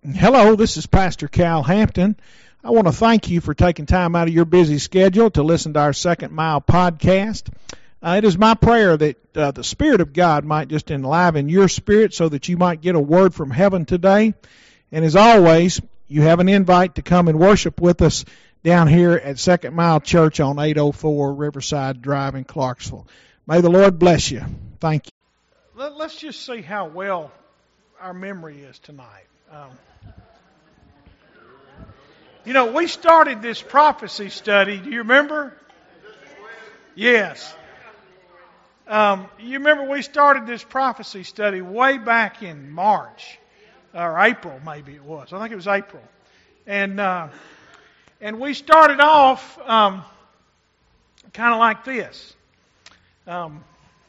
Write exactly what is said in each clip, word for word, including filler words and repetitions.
Hello, this is Pastor Cal Hampton. I want to thank you for taking time out of your busy schedule to listen to our Second Mile podcast. Uh, it is my prayer that uh, the Spirit of God might just enliven your spirit so that you might get a word from heaven today. And as always, you have an invite to come and worship with us down here at Second Mile Church on eight oh four Riverside Drive in Clarksville. May the Lord bless you. Thank you. Let's just see how well our memory is tonight. Um, you know, we started this prophecy study. Do you remember? Yes. Um, you remember we started this prophecy study way back in March or April, maybe it was. I think it was April, and uh, and we started off um, kind of like this. Um,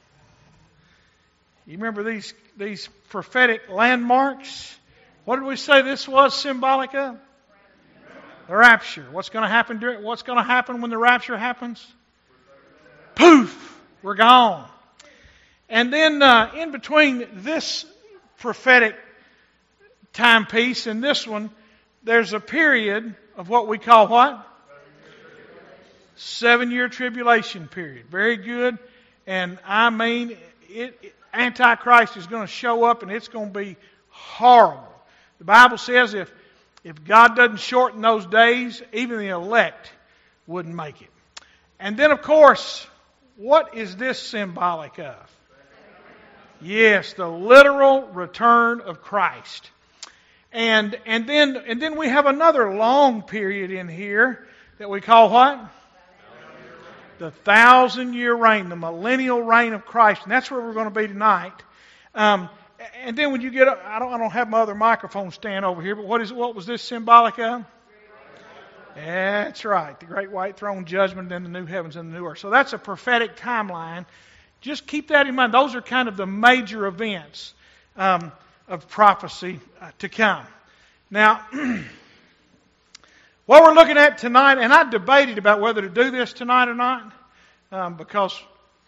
you remember these these prophetic landmarks? What did we say this was symbolic of? The rapture. What's going to happen during, what's going to happen when the rapture happens? Poof! We're gone. And then uh, in between this prophetic timepiece and this one, there's a period of what we call what? Seven-year tribulation period. Very good. And I mean, it, it, Antichrist is going to show up and it's going to be horrible. The Bible says if if God doesn't shorten those days, even the elect wouldn't make it. And then, of course, what is this symbolic of? Yes, the literal return of Christ. And and then and then we have another long period in here that we call what? The thousand-year reign, the millennial reign of Christ. And that's where we're going to be tonight. Um, and then when you get up, I don't, I don't have my other microphone stand over here, but what is what was this symbolic of? That's right. The great white throne judgment, then the new heavens and the new earth. So that's a prophetic timeline. Just keep that in mind. Those are kind of the major events um, of prophecy uh, to come. Now, what we're looking at tonight, and I debated about whether to do this tonight or not, um, because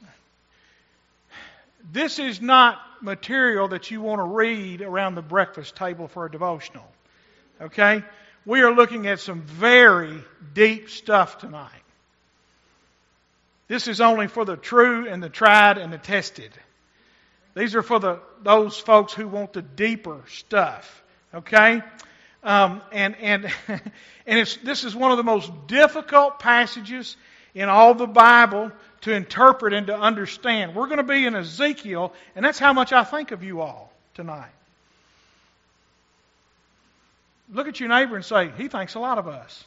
this is not material that you want to read around the breakfast table for a devotional. Okay? We are looking at some very deep stuff tonight. This is only for the true and the tried and the tested. These are for the those folks who want the deeper stuff. Okay? Um, and and and it's this is one of the most difficult passages in all the Bible to interpret and to understand. We're going to be in Ezekiel, and that's how much I think of you all tonight. Look at your neighbor and say, he thinks a lot of us.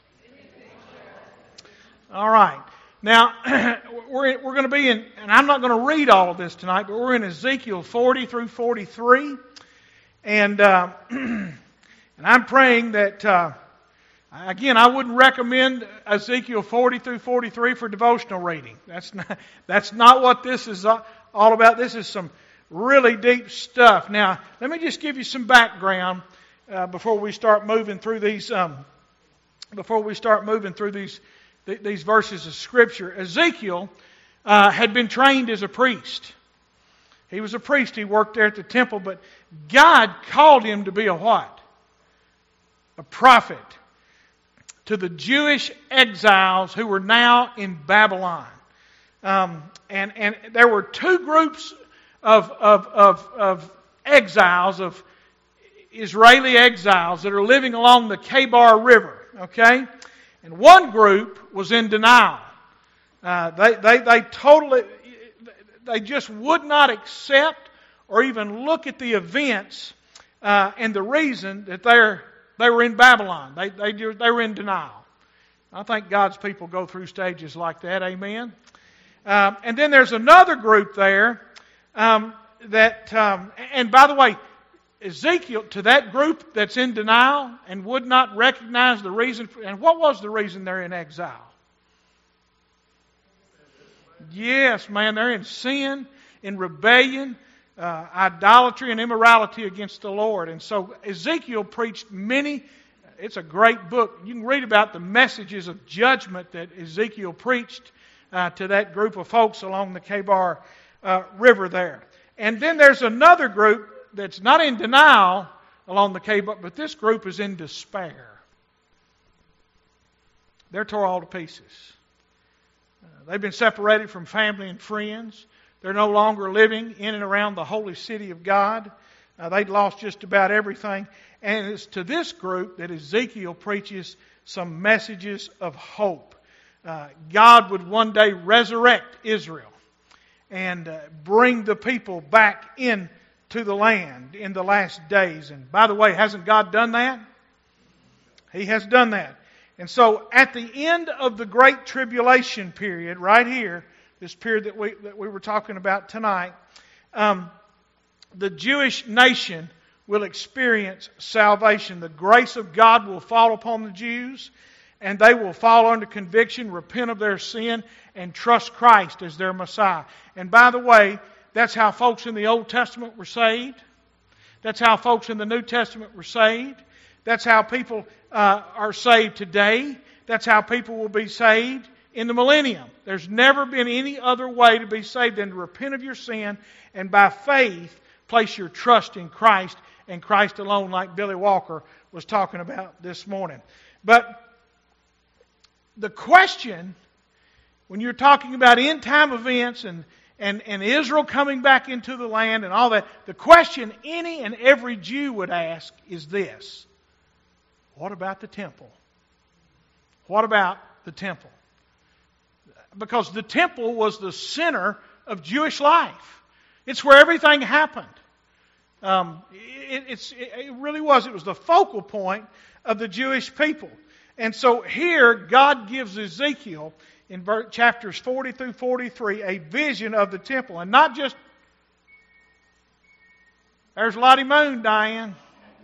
All right. Now, we're we're going to be in, and I'm not going to read all of this tonight, but we're in Ezekiel forty through forty-three. And uh, and I'm praying that, uh, again, I wouldn't recommend Ezekiel forty through forty-three for devotional reading. That's not, that's not what this is all about. This is some really deep stuff. Now, let me just give you some background uh, before we start moving through these. Um, before we start moving through these th- these verses of Scripture, Ezekiel uh, had been trained as a priest. He was a priest. He worked there at the temple, but God called him to be a what? A prophet to the Jewish exiles who were now in Babylon. Um, and, and there were two groups of, of, of, of exiles, of Israeli exiles that are living along the Kebar River. Okay? And one group was in denial. Uh, they, they, they totally, they just would not accept or even look at the events uh, and the reason that they're They were in Babylon. They, they, they were in denial. I think God's people go through stages like that. Amen. Um, and then there's another group there um, that, um, and by the way, Ezekiel, to that group that's in denial and would not recognize the reason. For, and what was the reason they're in exile? Yes, man, they're in sin, in rebellion, Uh, idolatry and immorality against the Lord. And so Ezekiel preached many, it's a great book. You can read about the messages of judgment that Ezekiel preached uh, to that group of folks along the Kebar uh, River there. And then there's another group that's not in denial, along the cave, but, but this group is in despair. They're tore all to pieces. Uh, they've been separated from family and friends. They're no longer living in and around the holy city of God. Uh, they'd lost just about everything. And it's to this group that Ezekiel preaches some messages of hope. Uh, God would one day resurrect Israel and uh, bring the people back into the land in the last days. And by the way, hasn't God done that? He has done that. And so at the end of the Great Tribulation period, right here, this period that we, that we were talking about tonight, um, the Jewish nation will experience salvation. The grace of God will fall upon the Jews, and they will fall under conviction, repent of their sin, and trust Christ as their Messiah. And by the way, that's how folks in the Old Testament were saved. That's how folks in the New Testament were saved. That's how people uh, are saved today. That's how people will be saved in the millennium. There's never been any other way to be saved than to repent of your sin and by faith place your trust in Christ and Christ alone, like Billy Walker was talking about this morning. But the question, when you're talking about end-time events and, and, and Israel coming back into the land and all that, the question any and every Jew would ask is this: what about the temple? What about the temple? Because the temple was the center of Jewish life. It's where everything happened. Um, it, it's, it really was. It was the focal point of the Jewish people. And so here, God gives Ezekiel, in chapters forty through forty-three, a vision of the temple. And not just... There's Lottie Moon, Diane.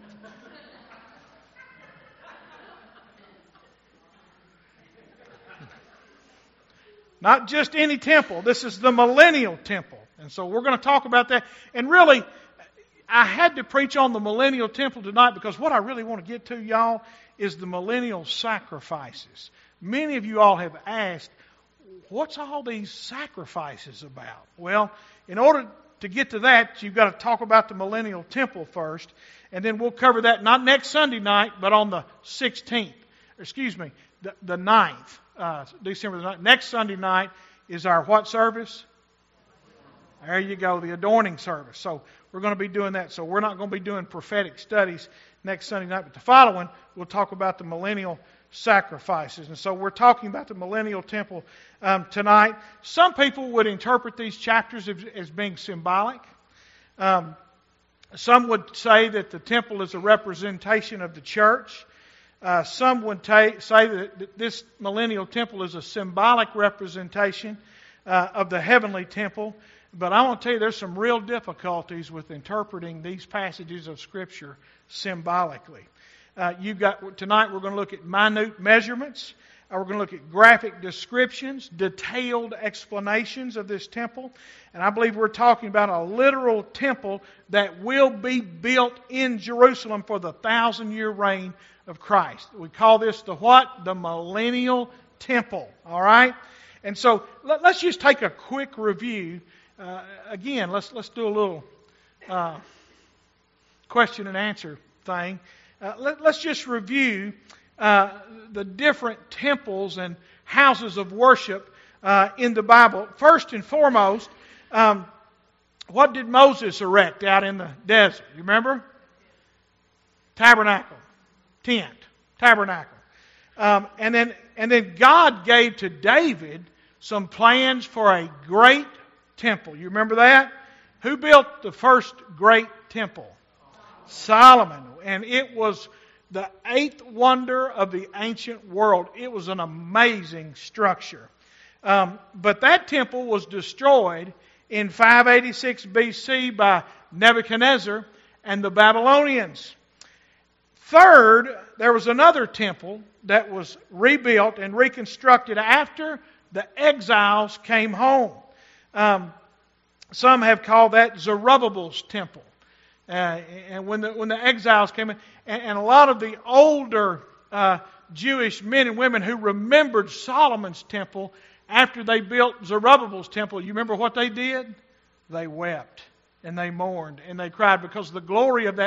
Not just any temple. This is the millennial temple. And so we're going to talk about that. And really, I had to preach on the millennial temple tonight because what I really want to get to, y'all, is the millennial sacrifices. Many of you all have asked, what's all these sacrifices about? Well, in order to get to that, you've got to talk about the millennial temple first. And then we'll cover that not next Sunday night, but on the sixteenth. Excuse me, the, the ninth. Uh, December the ninth. Next Sunday night is our what service? There you go, the adorning service. So we're going to be doing that. So we're not going to be doing prophetic studies next Sunday night, but the following we'll talk about the millennial sacrifices. And so we're talking about the millennial temple um, tonight. Some people would interpret these chapters as, as being symbolic. Um, some would say that the temple is a representation of the church. Uh, some would ta- say that this millennial temple is a symbolic representation uh, of the heavenly temple. But I want to tell you there's some real difficulties with interpreting these passages of Scripture symbolically. Uh, you've got tonight we're going to look at minute measurements. Uh, we're going to look at graphic descriptions, detailed explanations of this temple. And I believe we're talking about a literal temple that will be built in Jerusalem for the thousand-year reign of Christ. We call this the what? The millennial temple. All right? And so let, let's just take a quick review. Uh, again, let's let's do a little uh, question and answer thing. Uh, let, let's just review uh, the different temples and houses of worship uh, in the Bible. First and foremost, um, what did Moses erect out in the desert? You remember? Tabernacle, tent, tabernacle, um, and then and then God gave to David some plans for a great temple. You remember that? Who built the first great temple? Solomon. And it was the eighth wonder of the ancient world. It was an amazing structure. Um, but that temple was destroyed in five eighty-six B C by Nebuchadnezzar and the Babylonians. Third, there was another temple that was rebuilt and reconstructed after the exiles came home. Um, some have called that Zerubbabel's temple. Uh, and when the when the exiles came in, and, and a lot of the older uh, Jewish men and women who remembered Solomon's temple after they built Zerubbabel's temple, you remember what they did? They wept and they mourned and they cried because the glory of that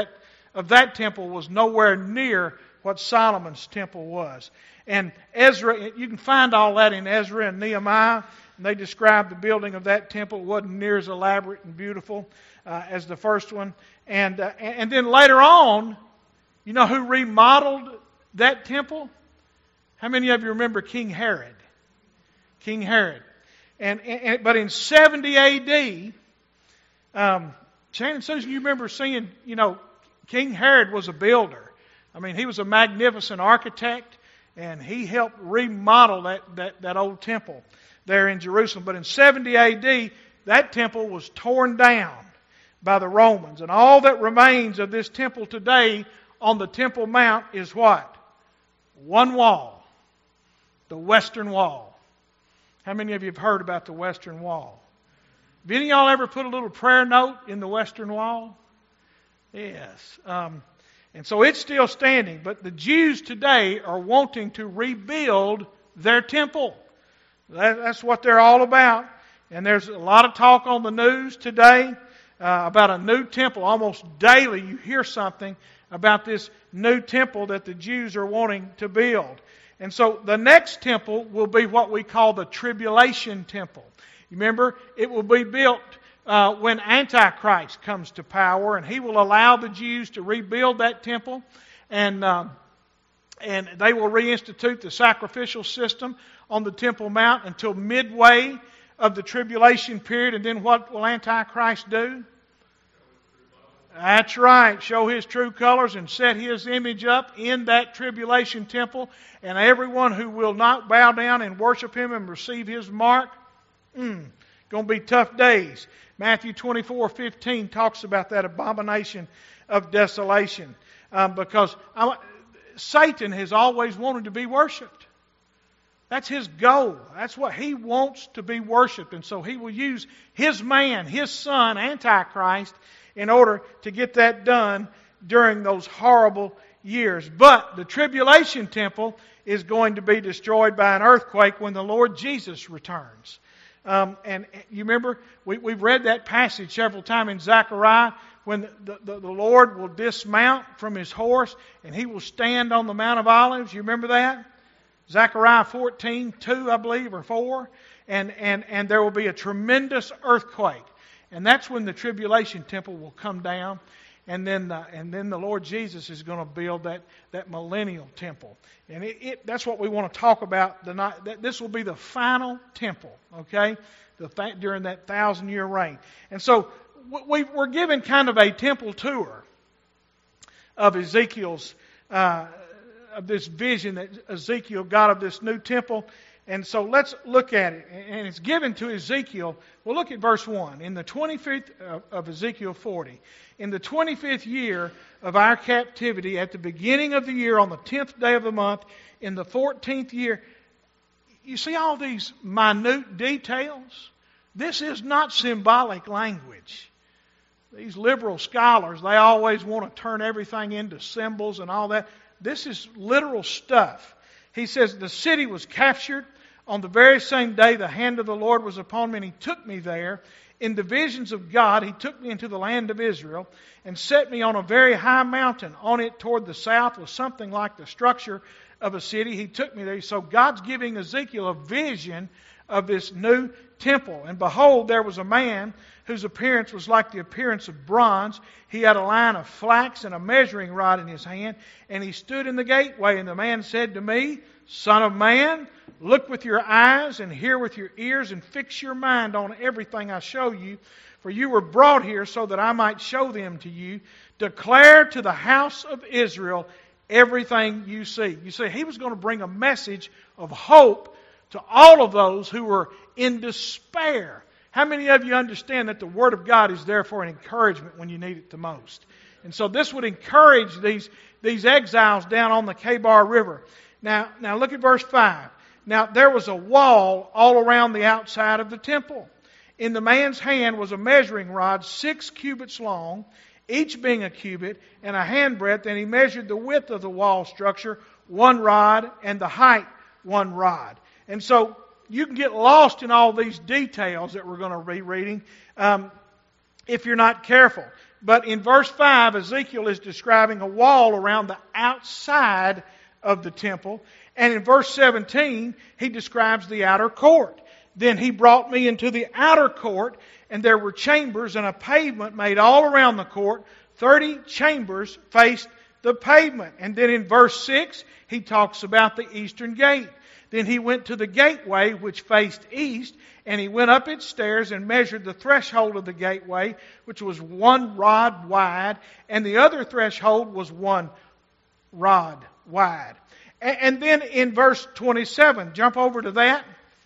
of that temple was nowhere near what Solomon's temple was. And Ezra, you can find all that in Ezra and Nehemiah. And they describe the building of that temple. It wasn't near as elaborate and beautiful uh, as the first one. And, uh, and then later on, you know who remodeled that temple? How many of you remember King Herod? King Herod. And, and but in seventy A D, um, Shannon Susan, you remember seeing, you know, King Herod was a builder. I mean, he was a magnificent architect, and he helped remodel that, that, that old temple there in Jerusalem. But in seventy A D, that temple was torn down by the Romans. And all that remains of this temple today on the Temple Mount is what? One wall. The Western Wall. How many of you have heard about the Western Wall? Have any of y'all ever put a little prayer note in the Western Wall? Yes. Um, and so it's still standing. But the Jews today are wanting to rebuild their temple. That, that's what they're all about. And there's a lot of talk on the news today uh, about a new temple. Almost daily you hear something about this new temple that the Jews are wanting to build. And so the next temple will be what we call the Tribulation Temple. Remember, it will be built uh, when Antichrist comes to power, and he will allow the Jews to rebuild that temple, and um, and they will reinstitute the sacrificial system on the Temple Mount until midway of the tribulation period. And then what will Antichrist do? That's right. Show his true colors and set his image up in that tribulation temple. And everyone who will not bow down and worship him and receive his mark, mm, going to be tough days. Matthew twenty-four fifteen talks about that abomination of desolation. Um, because I, Satan has always wanted to be worshipped. That's his goal. That's what he wants to be worshipped. And so he will use his man, his son, Antichrist, in order to get that done during those horrible years. But the tribulation temple is going to be destroyed by an earthquake when the Lord Jesus returns. Um, and you remember, we, we've read that passage several times in Zechariah, when the, the, the Lord will dismount from His horse and He will stand on the Mount of Olives. You remember that? Zechariah fourteen two, I believe, or four. And, and, and there will be a tremendous earthquake. And that's when the tribulation temple will come down. And then the, and then the Lord Jesus is going to build that, that millennial temple. And it, it, that's what we want to talk about tonight. That this will be the final temple, okay, the th- during that thousand-year reign. And so we, we're given kind of a temple tour of Ezekiel's, uh, of this vision that Ezekiel got of this new temple. And so let's look at it. And it's given to Ezekiel. Well, look at verse one. In the twenty-fifth of Ezekiel forty, in the twenty-fifth year of our captivity, at the beginning of the year, on the tenth day of the month, in the fourteenth year, you see all these minute details? This is not symbolic language. These liberal scholars, they always want to turn everything into symbols and all that. This is literal stuff. He says, the city was captured. On the very same day the hand of the Lord was upon me, and He took me there. In the visions of God, He took me into the land of Israel and set me on a very high mountain. On it toward the south was something like the structure of a city. He took me there. So God's giving Ezekiel a vision of this new temple. And behold, there was a man whose appearance was like the appearance of bronze. He had a line of flax and a measuring rod in his hand. And he stood in the gateway. And the man said to me, Son of man, look with your eyes and hear with your ears and fix your mind on everything I show you. For you were brought here so that I might show them to you. Declare to the house of Israel everything you see. You see, he was going to bring a message of hope to all of those who were in despair. How many of you understand that the Word of God is there for an encouragement when you need it the most? And so this would encourage these, these exiles down on the Kebar River. Now, now look at verse five. Now there was a wall all around the outside of the temple. In the man's hand was a measuring rod, six cubits long, each being a cubit, and a handbreadth, and he measured the width of the wall structure, one rod, and the height, one rod. And so you can get lost in all these details that we're going to be reading um, if you're not careful. But in verse five, Ezekiel is describing a wall around the outside of the temple. And in verse seventeen, he describes the outer court. Then he brought me into the outer court, and there were chambers and a pavement made all around the court. Thirty chambers faced the pavement. And then in verse six, he talks about the eastern gate. Then he went to the gateway which faced east, and he went up its stairs and measured the threshold of the gateway, which was one rod wide, and the other threshold was one rod wide. And then in verse twenty-seven, jump over to that.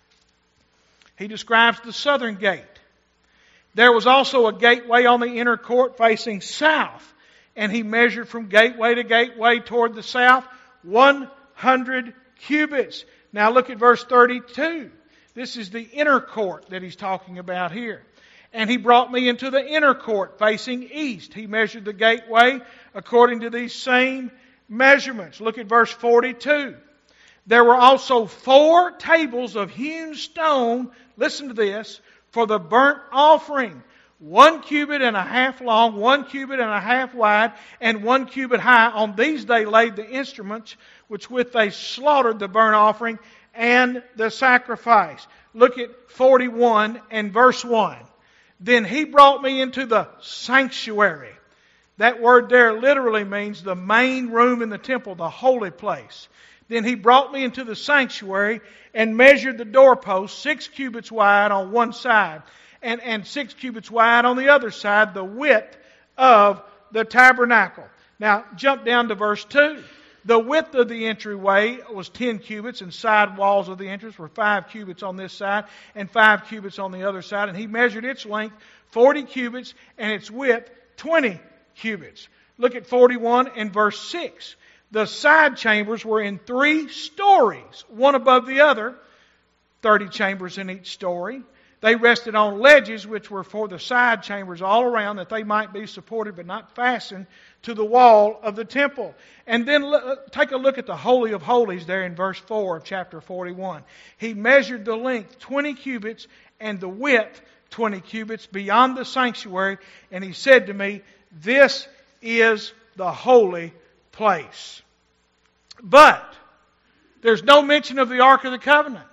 He describes the southern gate. There was also a gateway on the inner court facing south, and he measured from gateway to gateway toward the south one hundred cubits. Now look at verse thirty-two. This is the inner court that he's talking about here. And he brought me into the inner court facing east. He measured the gateway according to these same measurements. Look at verse forty-two. There were also four tables of hewn stone, listen to this, for the burnt offering. One cubit and a half long, one cubit and a half wide, and one cubit high. On these they laid the instruments which with they slaughtered the burnt offering and the sacrifice. Look at forty-one and verse one. Then he brought me into the sanctuary. That word there literally means the main room in the temple, the holy place. Then he brought me into the sanctuary and measured the doorpost six cubits wide on one side and, and six cubits wide on the other side, the width of the tabernacle. Now jump down to verse two. The width of the entryway was ten cubits, and side walls of the entrance were five cubits on this side and five cubits on the other side. And he measured its length forty cubits and its width twenty cubits. Look at forty-one and verse six. The side chambers were in three stories, one above the other, thirty chambers in each story. They rested on ledges which were for the side chambers all around, that they might be supported but not fastened to the wall of the temple. And then look, take a look at the Holy of Holies there in verse four of chapter forty-one. He measured the length twenty cubits and the width twenty cubits beyond the sanctuary. And he said to me, this is the holy place. But there's no mention of the Ark of the Covenant.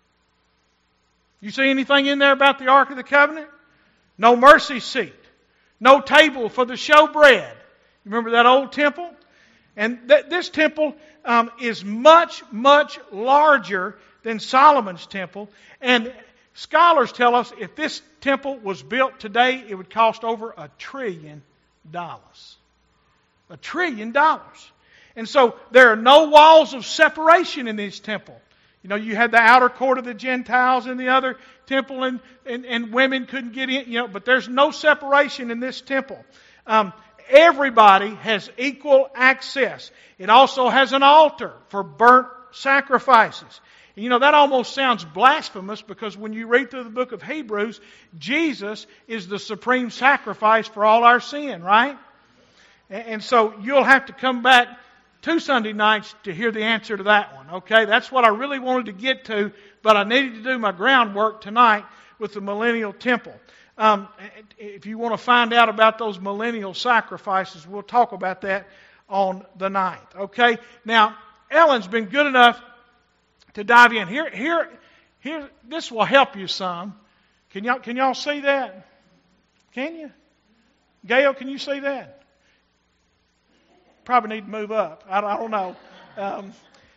You see anything in there about the Ark of the Covenant? No mercy seat. No table for the showbread. Remember that old temple? And th- this temple um, is much, much larger than Solomon's temple. And scholars tell us if this temple was built today, it would cost over a trillion dollars. A trillion dollars. And so there are no walls of separation in this temple. You know, you had the outer court of the Gentiles in the other temple, and, and, and women couldn't get in, you know, but there's no separation in this temple. Um, everybody has equal access. It also has an altar for burnt sacrifices. And, you know, that almost sounds blasphemous, because when you read through the book of Hebrews, Jesus is the supreme sacrifice for all our sin, right? And, and so you'll have to come back two Sunday nights to hear the answer to that one, okay? That's what I really wanted to get to, but I needed to do my groundwork tonight with the millennial temple. Um, if you want to find out about those millennial sacrifices, we'll talk about that on the ninth, okay? Now, Ellen's been good enough to dive in. Here, here, here. This will help you some. Can y'all, can y'all see that? Can you? Gail, can you see that? Probably need to move up. I don't, I don't know. Um,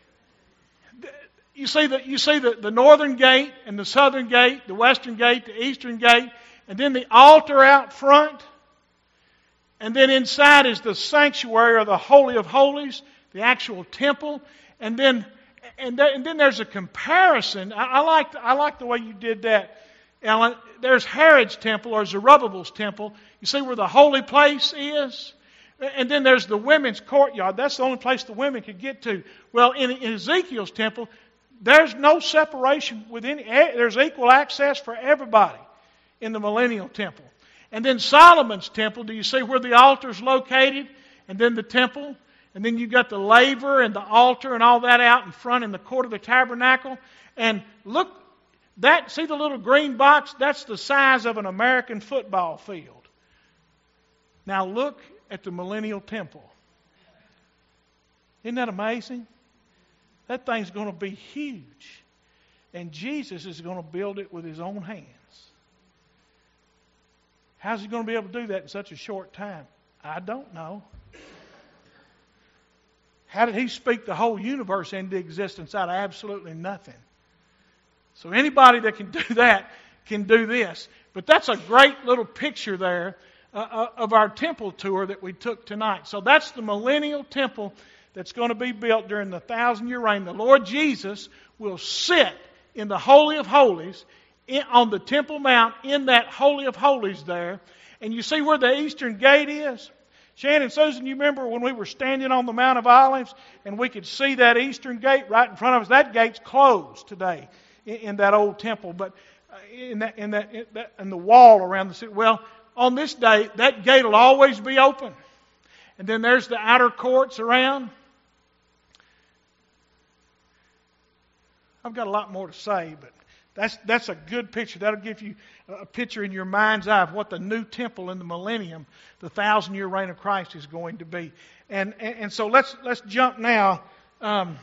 you see the you see the, the northern gate and the southern gate, the western gate, the eastern gate, and then the altar out front. And then inside is the sanctuary, or the Holy of Holies, the actual temple. And then and, there, and then there's a comparison. I, I like I like the way you did that, Ellen. There's Herod's temple, or Zerubbabel's temple. You see where the holy place is? And then there's the women's courtyard. That's the only place the women could get to. Well, in, in Ezekiel's temple, there's no separation with any. There's equal access for everybody in the millennial temple. And then Solomon's temple, do you see where the altar's located? And then the temple. And then you've got the laver and the altar and all that out in front in the court of the tabernacle. And look, that see the little green box? That's the size of an American football field. Now look at the millennial temple. Isn't that amazing? That thing's going to be huge. And Jesus is going to build it with His own hands. How's He going to be able to do that in such a short time? I don't know. How did He speak the whole universe into existence out of absolutely nothing? So anybody that can do that can do this. But that's a great little picture there uh, of our temple tour that we took tonight. So that's the millennial temple that's going to be built during the thousand-year reign. The Lord Jesus will sit in the Holy of Holies in, on the Temple Mount in that Holy of Holies there. And you see where the eastern gate is? Shannon, Susan, you remember when we were standing on the Mount of Olives and we could see that eastern gate right in front of us? That gate's closed today in, in that old temple, but in that, in that, in that, in the wall around the city. Well, on this day, that gate will always be open. And then there's the outer courts around. I've got a lot more to say, but that's that's a good picture. That'll give you a picture in your mind's eye of what the new temple in the millennium, the thousand-year reign of Christ, is going to be. And and, and so let's let's jump now. Um,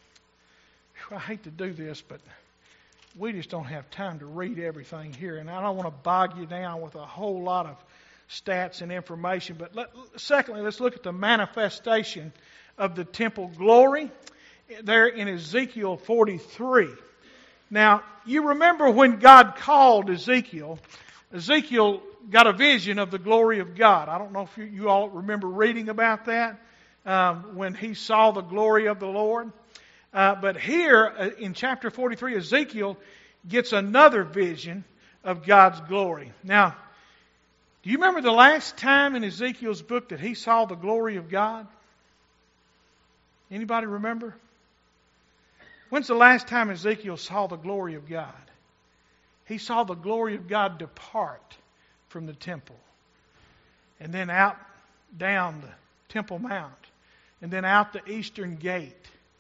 I hate to do this, but we just don't have time to read everything here, and I don't want to bog you down with a whole lot of stats and information. But let, secondly, let's look at the manifestation of the temple glory there in Ezekiel forty-three. Now, you remember when God called Ezekiel, Ezekiel got a vision of the glory of God. I don't know if you, you all remember reading about that, um, when he saw the glory of the Lord. Uh, but here uh, in chapter forty-three, Ezekiel gets another vision of God's glory. Now, do you remember the last time in Ezekiel's book that he saw the glory of God? Anybody remember? When's the last time Ezekiel saw the glory of God? He saw the glory of God depart from the temple. And then out, down the Temple Mount. And then out the eastern gate.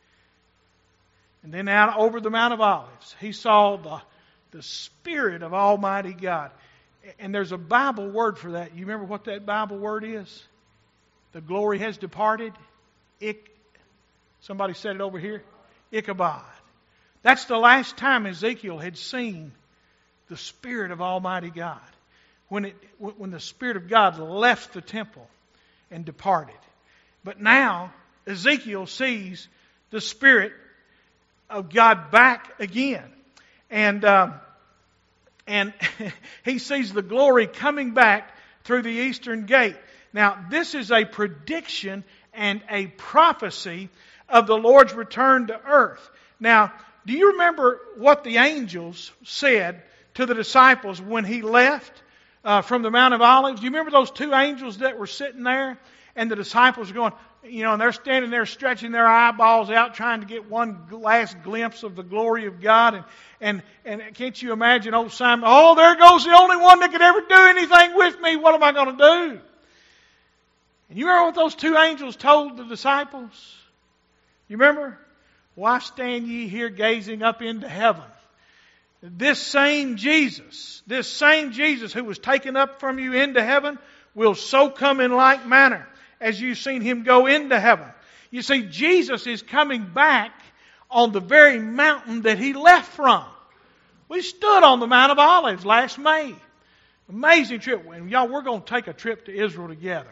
And then out over the Mount of Olives. He saw the, the Spirit of Almighty God. And there's a Bible word for that. You remember what that Bible word is? The glory has departed. Ik, somebody said it over here. Ichabod. That's the last time Ezekiel had seen the Spirit of Almighty God. When it, when the Spirit of God left the temple and departed. But now Ezekiel sees the Spirit of God back again. And, um, and he sees the glory coming back through the eastern gate. Now, this is a prediction and a prophecy of the Lord's return to earth. Now, do you remember what the angels said to the disciples when He left uh, from the Mount of Olives? Do you remember those two angels that were sitting there? And the disciples are going, you know, and they're standing there stretching their eyeballs out trying to get one last glimpse of the glory of God. And, and, and can't you imagine old Simon, oh, there goes the only one that could ever do anything with me. What am I going to do? And you remember what those two angels told the disciples? You remember? Why stand ye here gazing up into heaven? This same Jesus, this same Jesus who was taken up from you into heaven will so come in like manner as you've seen Him go into heaven. You see, Jesus is coming back on the very mountain that He left from. We stood on the Mount of Olives last May. Amazing trip. And y'all, we're going to take a trip to Israel together.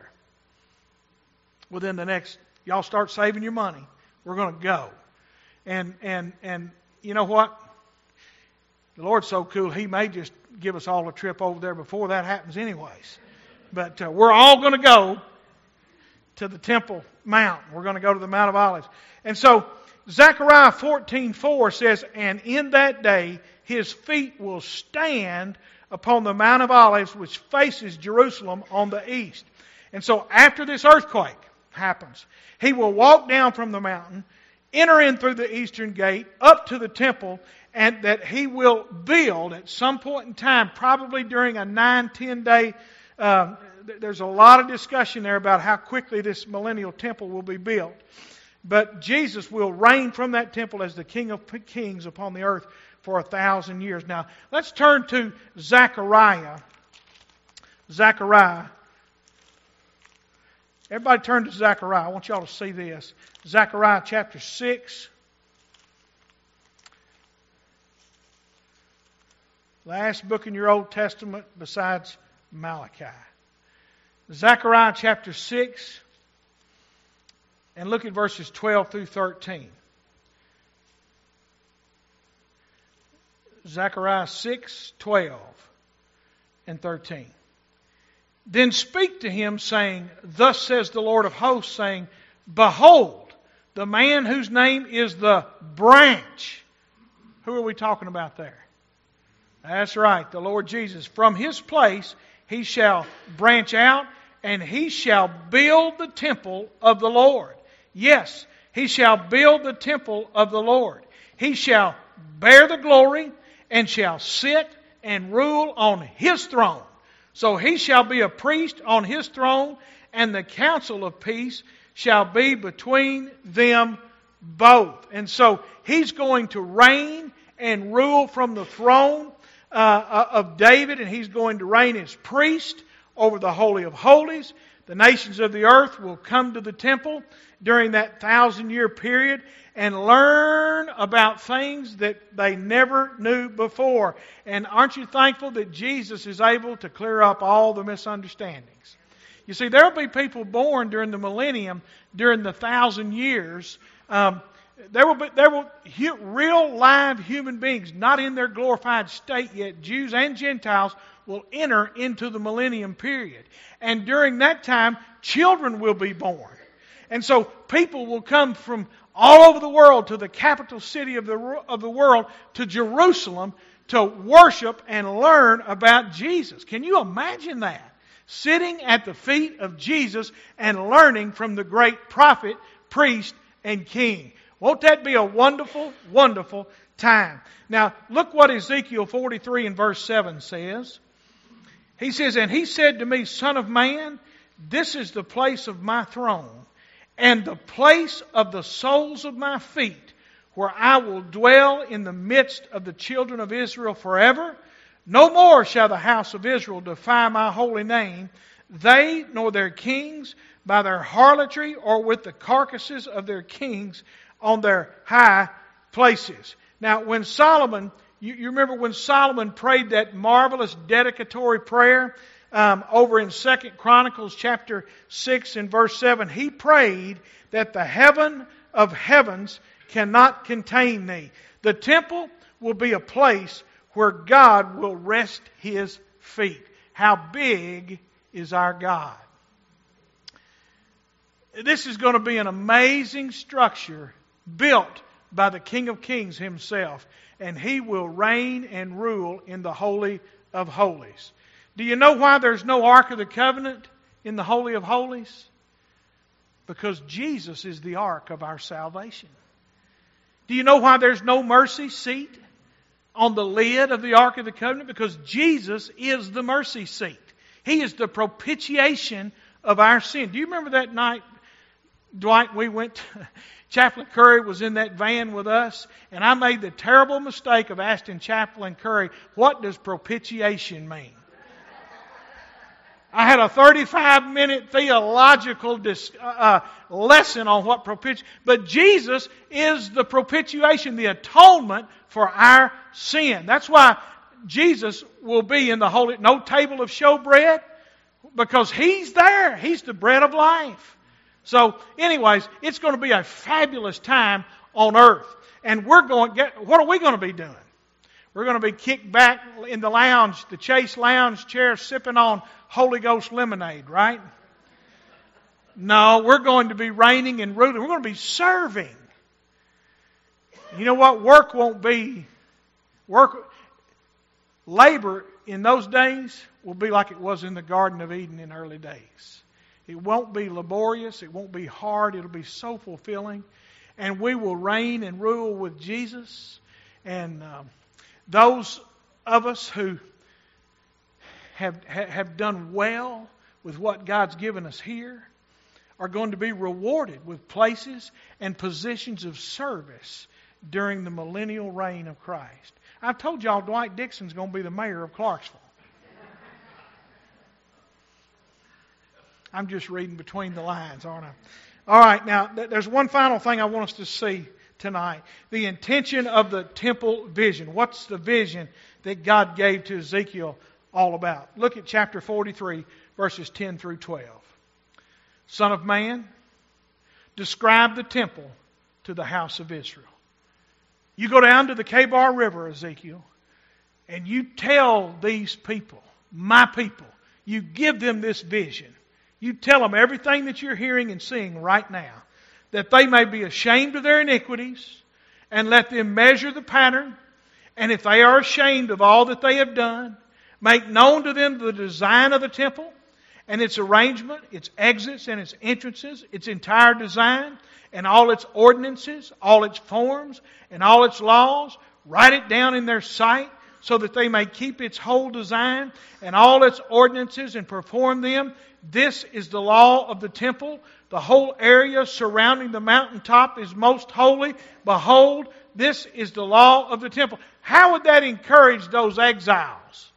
Within the next, y'all start saving your money. We're going to go. And, and, and you know what? The Lord's so cool, He may just give us all a trip over there before that happens anyways. But uh, we're all going to go to the Temple Mount. We're going to go to the Mount of Olives. And so, Zechariah fourteen four says, and in that day His feet will stand upon the Mount of Olives, which faces Jerusalem on the east. And so, after this earthquake happens, He will walk down from the mountain, enter in through the eastern gate, up to the temple, and that He will build at some point in time, probably during a nine, ten day, um, there's a lot of discussion there about how quickly this millennial temple will be built. But Jesus will reign from that temple as the King of Kings upon the earth for a thousand years. Now, let's turn to Zechariah. Zechariah Everybody turn to Zechariah. I want y'all to see this. Zechariah chapter six. Last book in your Old Testament besides Malachi. Zechariah chapter six. And look at verses twelve through thirteen. Zechariah six, twelve and thirteen. Then speak to him, saying, Thus says the Lord of hosts, saying, Behold, the man whose name is the branch. Who are we talking about there? That's right, the Lord Jesus. From his place he shall branch out, and he shall build the temple of the Lord. Yes, he shall build the temple of the Lord. He shall bear the glory, and shall sit and rule on his throne. So he shall be a priest on his throne, and the council of peace shall be between them both. And so he's going to reign and rule from the throne uh, of David, and he's going to reign as priest over the Holy of Holies. The nations of the earth will come to the temple during that thousand year period and learn about things that they never knew before. And aren't you thankful that Jesus is able to clear up all the misunderstandings? You see, there will be people born during the millennium, during the thousand years. Um, there will be there will hu- real live human beings, not in their glorified state yet, Jews and Gentiles, will enter into the millennium period. And during that time, children will be born. And so people will come from all over the world to the capital city of the, of the world, to Jerusalem, to worship and learn about Jesus. Can you imagine that? Sitting at the feet of Jesus and learning from the great prophet, priest, and king. Won't that be a wonderful, wonderful time? Now, look what Ezekiel forty-three and verse seven says. He says, And he said to me, Son of man, this is the place of my throne, and the place of the soles of my feet, where I will dwell in the midst of the children of Israel forever. No more shall the house of Israel defy my holy name, they nor their kings, by their harlotry or with the carcasses of their kings on their high places. Now, when Solomon, you, you remember when Solomon prayed that marvelous dedicatory prayer um, over in Second Chronicles chapter six and verse seven, he prayed that the heaven of heavens cannot contain thee. The temple will be a place where God will rest His feet. How big is our God? This is going to be an amazing structure built by the King of Kings Himself. And He will reign and rule in the Holy of Holies. Do you know why there's no Ark of the Covenant in the Holy of Holies? Because Jesus is the Ark of our salvation. Do you know why there's no mercy seat on the lid of the Ark of the Covenant? Because Jesus is the mercy seat. He is the propitiation of our sin. Do you remember that night, Dwight, we went to, Chaplain Curry was in that van with us, and I made the terrible mistake of asking Chaplain Curry, what does propitiation mean? I had a thirty-five minute theological dis, uh, lesson on what propitiation, but Jesus is the propitiation, the atonement for our sin. That's why Jesus will be in the holy, no table of showbread, because He's there. He's the bread of life. So, anyways, it's going to be a fabulous time on earth. And we're going to get, what are we going to be doing? We're going to be kicked back in the lounge, the Chase lounge chair, sipping on Holy Ghost lemonade, right? No, we're going to be reigning and ruling. We're going to be serving. You know what? Work won't be, work, labor in those days will be like it was in the Garden of Eden in early days. It won't be laborious. It won't be hard. It'll be so fulfilling. And we will reign and rule with Jesus. And um, those of us who have, have done well with what God's given us here are going to be rewarded with places and positions of service during the millennial reign of Christ. I've told y'all Dwight Dixon's going to be the mayor of Clarksville. I'm just reading between the lines, aren't I? All right, now th- there's one final thing I want us to see tonight. The intention of the temple vision. What's the vision that God gave to Ezekiel all about? Look at chapter forty-three, verses ten through twelve. Son of man, describe the temple to the house of Israel. You go down to the Kebar River, Ezekiel, and you tell these people, my people, you give them this vision. You tell them everything that you're hearing and seeing right now, that they may be ashamed of their iniquities, and let them measure the pattern. And if they are ashamed of all that they have done, make known to them the design of the temple and its arrangement, its exits and its entrances, its entire design, and all its ordinances, all its forms, and all its laws. Write it down in their sight, so that they may keep its whole design and all its ordinances and perform them. This is the law of the temple. The whole area surrounding the mountaintop is most holy. Behold, this is the law of the temple. How would that encourage those exiles?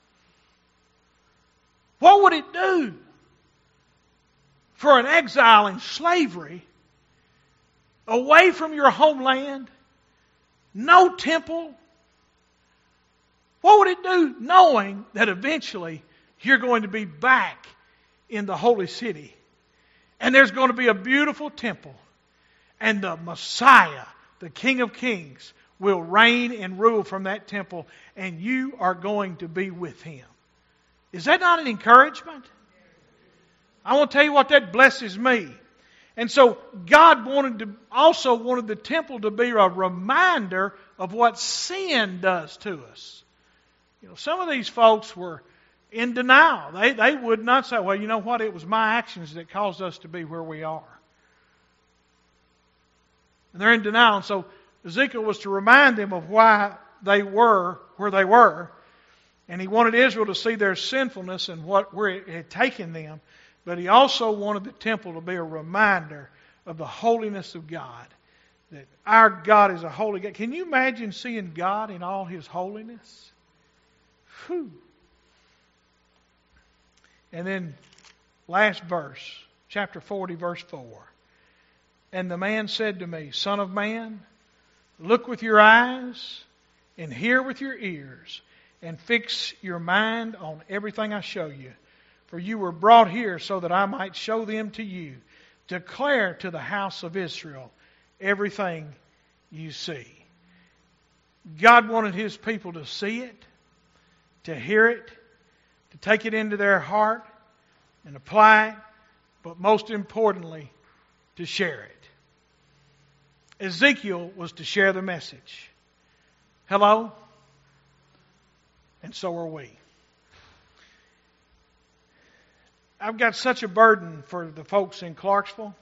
What would it do for an exile in slavery, away from your homeland, no temple? What would it do knowing that eventually you're going to be back in the holy city and there's going to be a beautiful temple and the Messiah, the King of Kings, will reign and rule from that temple and you are going to be with Him? Is that not an encouragement? I want to tell you what that blesses me. And so God wanted to also wanted the temple to be a reminder of what sin does to us. You know, some of these folks were in denial. They they would not say, well, you know what, it was my actions that caused us to be where we are. And they're in denial. And so Ezekiel was to remind them of why they were where they were. And he wanted Israel to see their sinfulness and what where it had taken them. But he also wanted the temple to be a reminder of the holiness of God. That our God is a holy God. Can you imagine seeing God in all His holiness? Whew. And then last verse, chapter forty, verse four. And the man said to me, Son of man, look with your eyes and hear with your ears and fix your mind on everything I show you. For you were brought here so that I might show them to you. Declare to the house of Israel everything you see. God wanted His people to see it, to hear it, to take it into their heart and apply it, but most importantly, to share it. Ezekiel was to share the message. Hello? And so are we. I've got such a burden for the folks in Clarksville.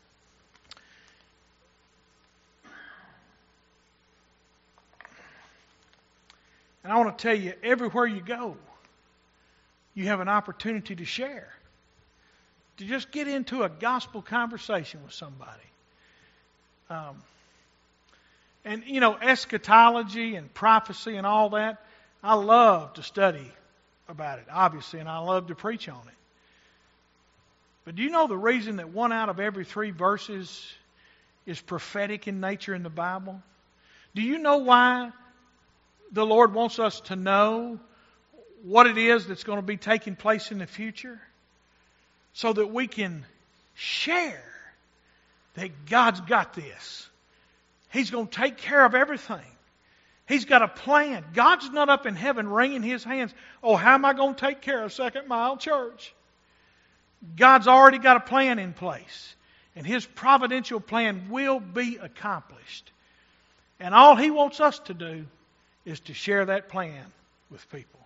And I want to tell you, everywhere you go, you have an opportunity to share. To just get into a gospel conversation with somebody. Um, and, you know, eschatology and prophecy and all that, I love to study about it, obviously, and I love to preach on it. But do you know the reason that one out of every three verses is prophetic in nature in the Bible? Do you know why the Lord wants us to know what it is that's going to be taking place in the future? So that we can share that God's got this. He's going to take care of everything. He's got a plan. God's not up in heaven wringing His hands. Oh, how am I going to take care of Second Mile Church? God's already got a plan in place. And His providential plan will be accomplished. And all He wants us to do is to share that plan with people.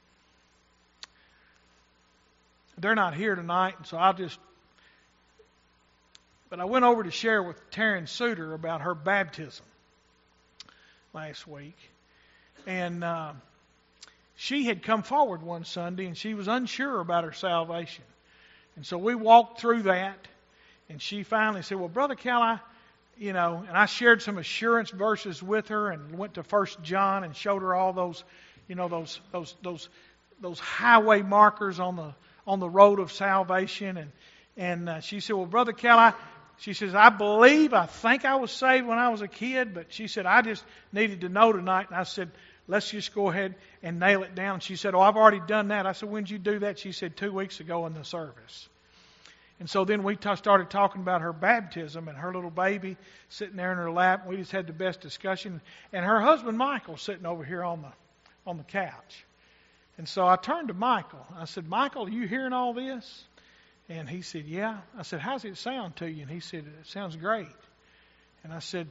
They're not here tonight, and so I'll just... But I went over to share with Taryn Suter about her baptism last week. And uh, she had come forward one Sunday, and she was unsure about her salvation. And so we walked through that, and she finally said, well, Brother Cal, I, you know, and I shared some assurance verses with her and went to First John and showed her all those, you know, those those those those highway markers on the on the road of salvation. And And uh, she said, well, Brother Cal, I, she says, I believe, I think I was saved when I was a kid, but she said, I just needed to know tonight. And I said, let's just go ahead and nail it down. She said, oh, I've already done that. I said, when did you do that? She said, two weeks ago in the service. And so then we t- started talking about her baptism and her little baby sitting there in her lap. We just had the best discussion. And her husband, Michael, sitting over here on the on the couch. And so I turned to Michael. I said, Michael, are you hearing all this? And he said, yeah. I said, how's it sound to you? And he said, it sounds great. And I said,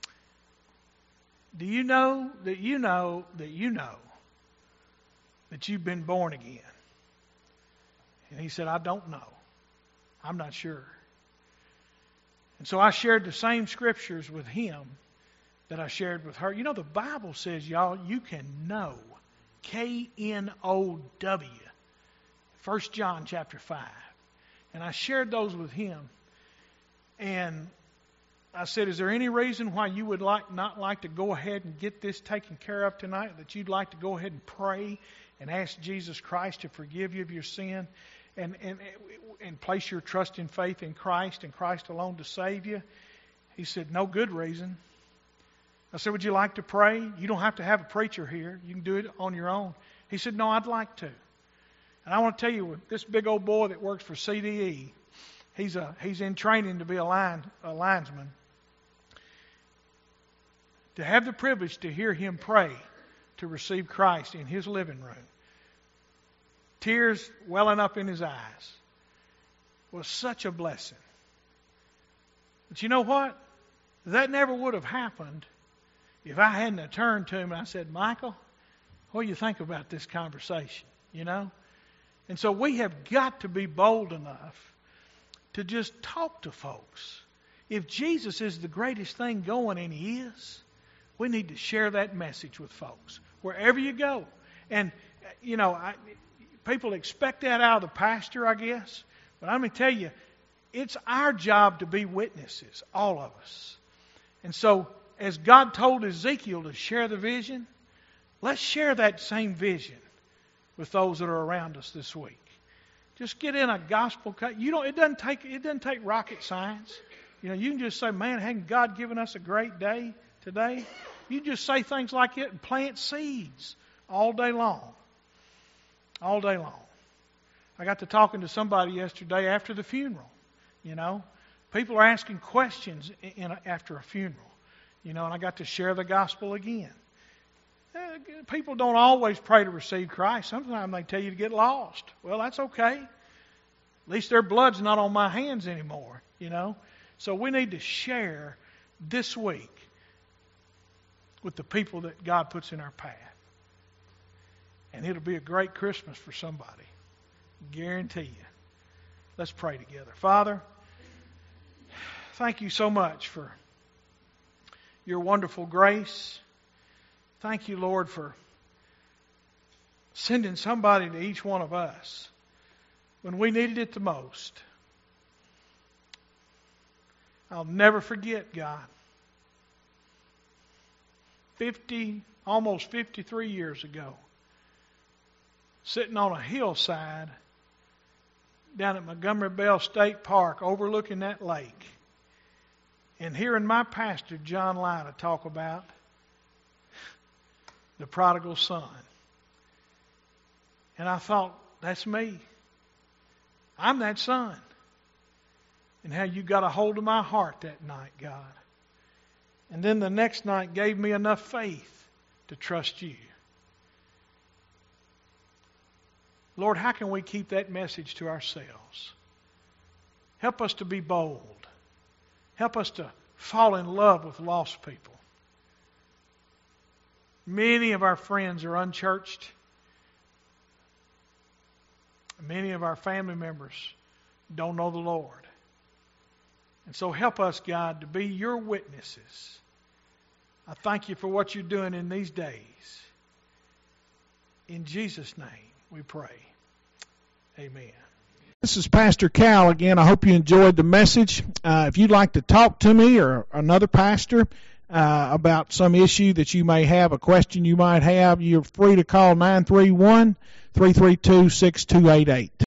do you know that you know that you know that you've been born again? And he said, I don't know. I'm not sure. And so I shared the same scriptures with him that I shared with her. You know, the Bible says, y'all, you can know. K N O W. First John chapter five. And I shared those with him. And I said, is there any reason why you would like not like to go ahead and get this taken care of tonight? That you'd like to go ahead and pray and ask Jesus Christ to forgive you of your sin? And, and and place your trust and faith in Christ and Christ alone to save you? He said, no good reason. I said, would you like to pray? You don't have to have a preacher here. You can do it on your own. He said, no, I'd like to. And I want to tell you, this big old boy that works for C D E, he's a he's in training to be a, line, a linesman. To have the privilege to hear him pray to receive Christ in his living room, tears welling up in his eyes, was such a blessing. But you know what? That never would have happened if I hadn't have turned to him and I said, Michael, what do you think about this conversation? You know? And so we have got to be bold enough to just talk to folks. If Jesus is the greatest thing going, and He is, we need to share that message with folks wherever you go. And, you know, I, people expect that out of the pastor, I guess. But I'm going to tell you, it's our job to be witnesses, all of us. And so, as God told Ezekiel to share the vision, let's share that same vision with those that are around us this week. Just get in a gospel cut. You know, it doesn't take it doesn't take rocket science. You know, you can just say, "Man, hasn't God given us a great day today?" You just say things like it and plant seeds all day long, all day long. I got to talking to somebody yesterday after the funeral. You know, people are asking questions in a, after a funeral. You know, and I got to share the gospel again. People don't always pray to receive Christ. Sometimes they tell you to get lost. Well, that's okay. At least their blood's not on my hands anymore, you know. So we need to share this week with the people that God puts in our path. And it'll be a great Christmas for somebody. Guarantee you. Let's pray together. Father, thank you so much for your wonderful grace. Thank you, Lord, for sending somebody to each one of us when we needed it the most. I'll never forget, God. Fifty, almost fifty-three years ago, sitting on a hillside down at Montgomery Bell State Park overlooking that lake, and hearing my pastor, John Lida, talk about the prodigal son. And I thought, that's me. I'm that son. And how you got a hold of my heart that night, God. And then the next night gave me enough faith to trust you. Lord, how can we keep that message to ourselves? Help us to be bold. Help us to fall in love with lost people. Many of our friends are unchurched. Many of our family members don't know the Lord. And so help us, God, to be your witnesses. I thank you for what you're doing in these days. In Jesus' name we pray. Amen. This is Pastor Cal again. I hope you enjoyed the message. Uh, if you'd like to talk to me or another pastor uh, about some issue that you may have, a question you might have, you're free to call nine three one, three three two, six two eight eight.